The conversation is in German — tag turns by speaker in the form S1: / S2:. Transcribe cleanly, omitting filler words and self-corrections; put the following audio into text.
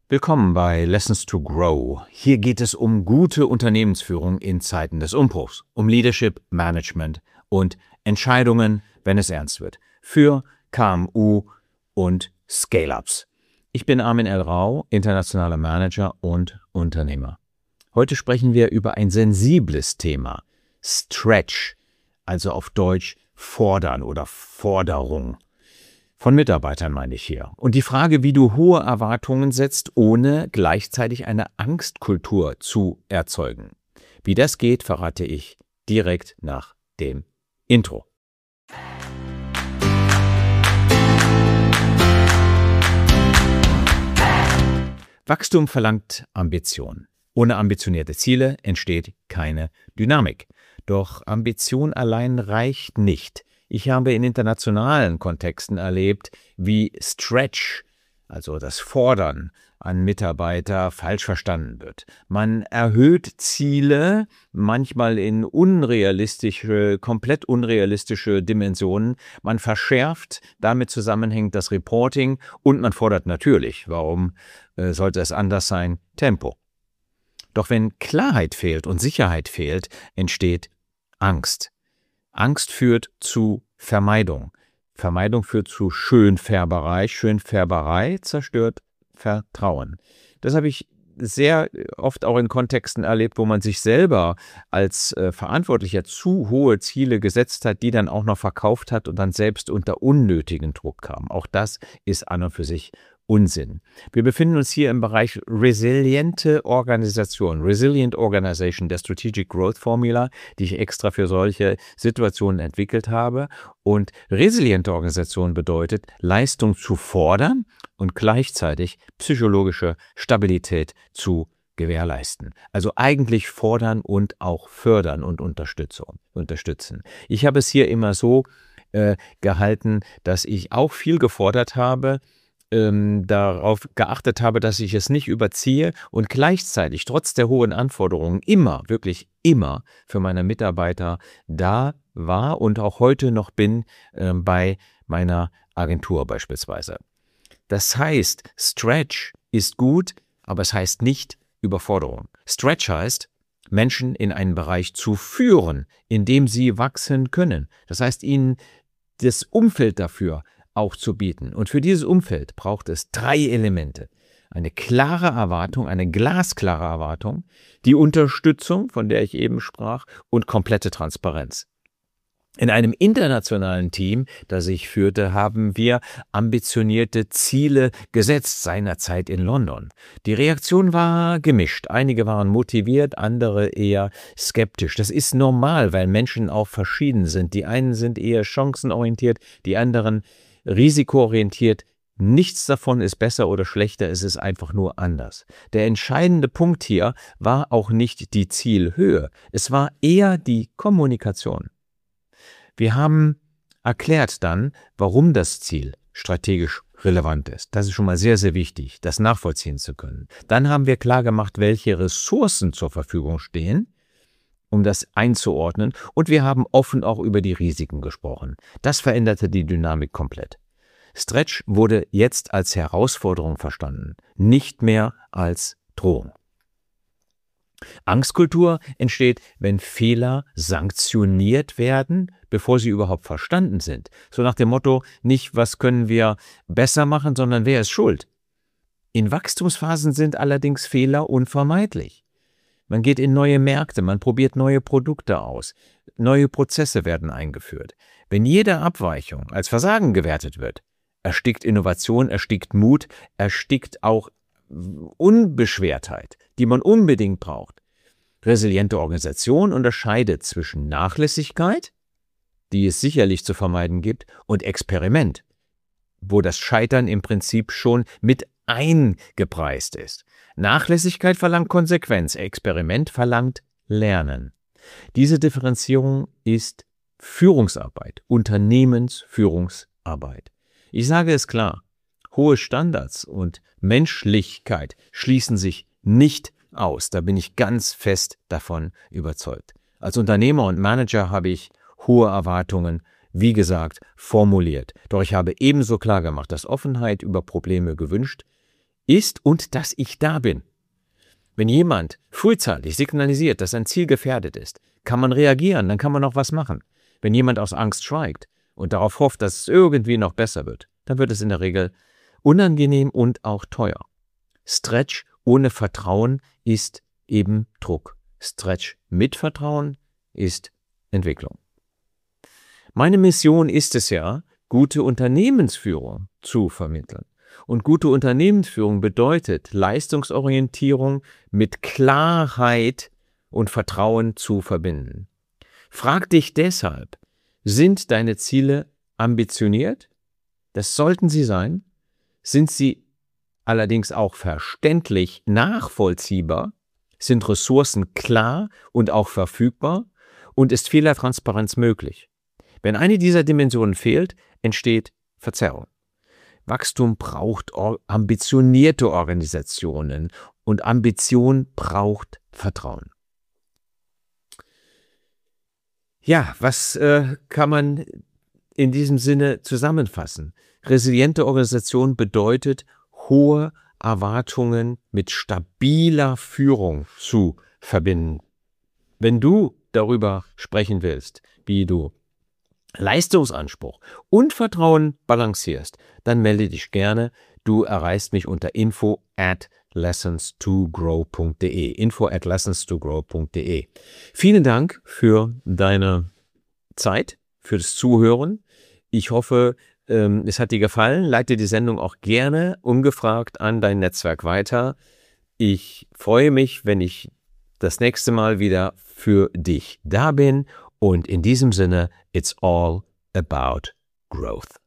S1: Willkommen bei Lessons to Grow. Hier geht es um gute Unternehmensführung in Zeiten des Umbruchs, um Leadership, Management und Entscheidungen, wenn es ernst wird, für KMU und Scale-Ups. Ich bin Armin L. Rau, internationaler Manager und Unternehmer. Heute sprechen wir über ein sensibles Thema, Stretch, also auf Deutsch fordern oder Forderung. Von Mitarbeitern meine ich hier. Und die Frage, wie du hohe Erwartungen setzt, ohne gleichzeitig eine Angstkultur zu erzeugen. Wie das geht, verrate ich direkt nach dem Intro. Wachstum verlangt Ambition. Ohne ambitionierte Ziele entsteht keine Dynamik. Doch Ambition allein reicht nicht. Ich habe in internationalen Kontexten erlebt, wie Stretch, also das Fordern an Mitarbeiter, falsch verstanden wird. Man erhöht Ziele, manchmal in komplett unrealistische Dimensionen. Man verschärft damit zusammenhängend das Reporting und man fordert natürlich, warum sollte es anders sein, Tempo. Doch wenn Klarheit fehlt und Sicherheit fehlt, entsteht Angst. Angst führt zu Vermeidung. Vermeidung führt zu Schönfärberei. Schönfärberei zerstört Vertrauen. Das habe ich sehr oft auch in Kontexten erlebt, wo man sich selber als Verantwortlicher zu hohe Ziele gesetzt hat, die dann auch noch verkauft hat und dann selbst unter unnötigen Druck kam. Auch das ist an und für sich Unsinn. Wir befinden uns hier im Bereich resiliente Organisation, Resilient Organization, der Strategic Growth Formula, die ich extra für solche Situationen entwickelt habe. Und resiliente Organisation bedeutet, Leistung zu fordern und gleichzeitig psychologische Stabilität zu gewährleisten. Also eigentlich fordern und auch fördern und unterstützen. Ich habe es hier immer so gehalten, dass ich auch viel gefordert habe, darauf geachtet habe, dass ich es nicht überziehe und gleichzeitig trotz der hohen Anforderungen wirklich immer für meine Mitarbeiter da war und auch heute noch bin bei meiner Agentur beispielsweise. Das heißt, Stretch ist gut, aber es heißt nicht Überforderung. Stretch heißt, Menschen in einen Bereich zu führen, in dem sie wachsen können. Das heißt, ihnen das Umfeld dafür auch zu bieten. Und für dieses Umfeld braucht es 3 Elemente. Eine klare Erwartung, eine glasklare Erwartung, die Unterstützung, von der ich eben sprach, und komplette Transparenz. In einem internationalen Team, das ich führte, haben wir ambitionierte Ziele gesetzt, seinerzeit in London. Die Reaktion war gemischt. Einige waren motiviert, andere eher skeptisch. Das ist normal, weil Menschen auch verschieden sind. Die einen sind eher chancenorientiert, die anderen risikoorientiert. Nichts davon ist besser oder schlechter, es ist einfach nur anders. Der entscheidende Punkt hier war auch nicht die Zielhöhe, es war eher die Kommunikation. Wir haben erklärt dann, warum das Ziel strategisch relevant ist. Das ist schon mal sehr, sehr wichtig, das nachvollziehen zu können. Dann haben wir klar gemacht, welche Ressourcen zur Verfügung stehen, um das einzuordnen, und wir haben offen auch über die Risiken gesprochen. Das veränderte die Dynamik komplett. Stretch wurde jetzt als Herausforderung verstanden, nicht mehr als Drohung. Angstkultur entsteht, wenn Fehler sanktioniert werden, bevor sie überhaupt verstanden sind. So nach dem Motto, nicht was können wir besser machen, sondern wer ist schuld. In Wachstumsphasen sind allerdings Fehler unvermeidlich. Man geht in neue Märkte, man probiert neue Produkte aus, neue Prozesse werden eingeführt. Wenn jede Abweichung als Versagen gewertet wird, erstickt Innovation, erstickt Mut, erstickt auch Unbeschwertheit, die man unbedingt braucht. Resiliente Organisation unterscheidet zwischen Nachlässigkeit, die es sicherlich zu vermeiden gibt, und Experiment, wo das Scheitern im Prinzip schon mit eingepreist ist. Nachlässigkeit verlangt Konsequenz, Experiment verlangt Lernen. Diese Differenzierung ist Führungsarbeit, Unternehmensführungsarbeit. Ich sage es klar, hohe Standards und Menschlichkeit schließen sich nicht aus. Da bin ich ganz fest davon überzeugt. Als Unternehmer und Manager habe ich hohe Erwartungen, wie gesagt, formuliert. Doch ich habe ebenso klar gemacht, dass Offenheit über Probleme gewünscht ist und dass ich da bin. Wenn jemand frühzeitig signalisiert, dass ein Ziel gefährdet ist, kann man reagieren, dann kann man noch was machen. Wenn jemand aus Angst schweigt und darauf hofft, dass es irgendwie noch besser wird, dann wird es in der Regel unangenehm und auch teuer. Stretch ohne Vertrauen ist eben Druck. Stretch mit Vertrauen ist Entwicklung. Meine Mission ist es ja, gute Unternehmensführung zu vermitteln. Und gute Unternehmensführung bedeutet Leistungsorientierung mit Klarheit und Vertrauen zu verbinden. Frag dich deshalb, sind deine Ziele ambitioniert? Das sollten sie sein. Sind sie allerdings auch verständlich nachvollziehbar? Sind Ressourcen klar und auch verfügbar? Und ist Fehlertransparenz möglich? Wenn eine dieser Dimensionen fehlt, entsteht Verzerrung. Wachstum braucht ambitionierte Organisationen und Ambition braucht Vertrauen. Ja, was kann man in diesem Sinne zusammenfassen? Resiliente Organisation bedeutet, hohe Erwartungen mit stabiler Führung zu verbinden. Wenn du darüber sprechen willst, wie du Leistungsanspruch und Vertrauen balancierst, dann melde dich gerne. Du erreichst mich unter info@lessons2grow.de. info@lessons2grow.de. Vielen Dank für deine Zeit, für das Zuhören. Ich hoffe, es hat dir gefallen. Leite die Sendung auch gerne ungefragt an dein Netzwerk weiter. Ich freue mich, wenn ich das nächste Mal wieder für dich da bin. Und in diesem Sinne, it's all about growth.